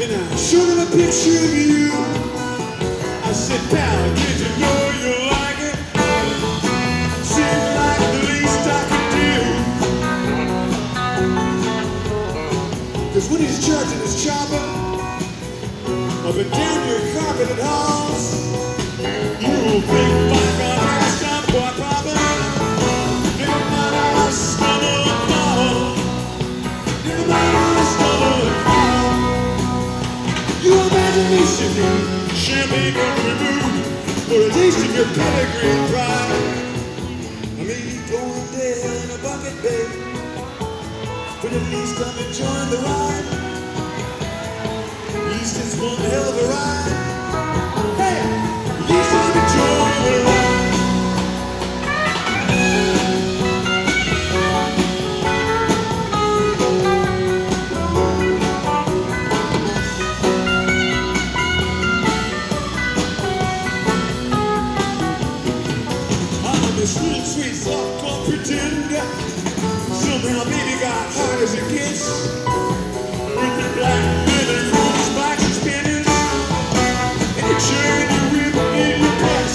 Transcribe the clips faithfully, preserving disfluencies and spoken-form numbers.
And I showed him a picture of you. I said, pal, did you know you like it? Seemed like the least I could do. Cause when he's charging his chopper up and down your carpeted halls, you'll think back on last time, boy, Papa. Never mind, I stumble and fall. Never mind, I stumble and fall. You imagination, champagne country mood, for a taste of your pedigree and pride. I may be going to hell in a bucket, babe, but at least I'm enjoying the ride. At least it's one hell of a ride. Hey, at least I'm enjoying the ride. Sweet, sweet, soft, don't pretend. Somehow baby got hard as it gets. With your black leather clothes, spikes and spinners, and your cherry whip in your press.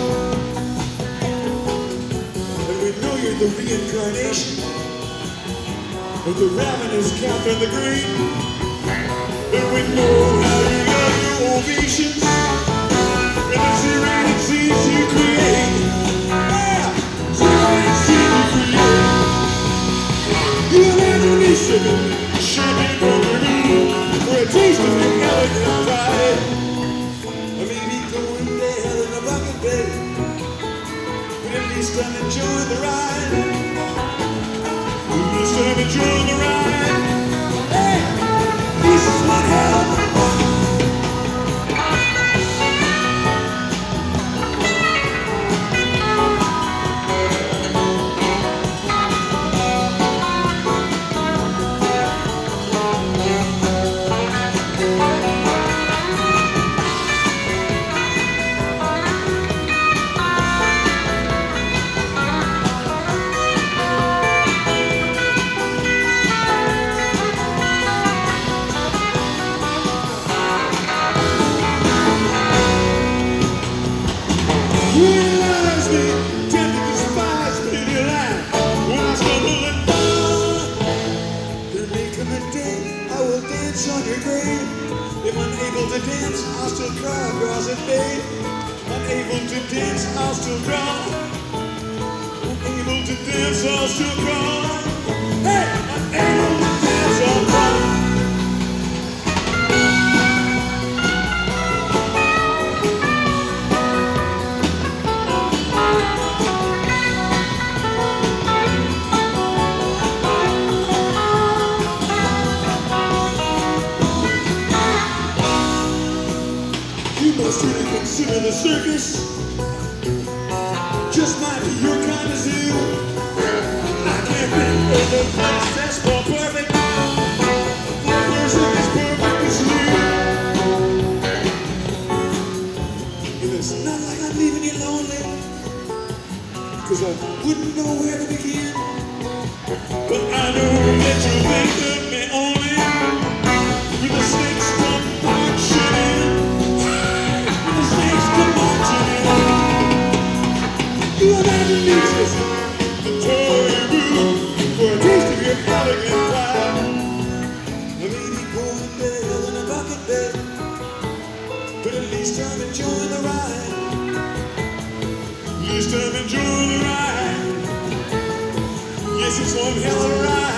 And we know you're the reincarnation of the ravenous Catherine the Great. And we know how you love your ovations and the serene scenes you create. You imagination, champagne country mood, for a taste of your elegant pride. I may be going to hell in a bucket, babe, but at least I'm enjoying the ride. At least I'm enjoying the ride. Hey, this is one hell of a ride. Realize me, tend to despise me, you lie. When I stumble and fall, there may come a day I will dance on your grave. If unable to dance, I'll still cry across it, babe. Unable to dance, I'll still cry. Unable to dance, I'll still cry. Hey, unable to dance, I'll cry. You must really consider the circus just might be your kind of zoo. I can't think of a place that's more perfect for a person as perfect as you. And it's not like I'm leaving you lonely, cause I wouldn't know where to begin. But I know that you think of me only with the snakes come marching in. You imagine me just the toy boo for a taste of your elegant pride. I may be going to hell in a bucket, babe, but at least I'm enjoying the ride. At least I'm enjoying the ride. Yes, it's one hell of a ride.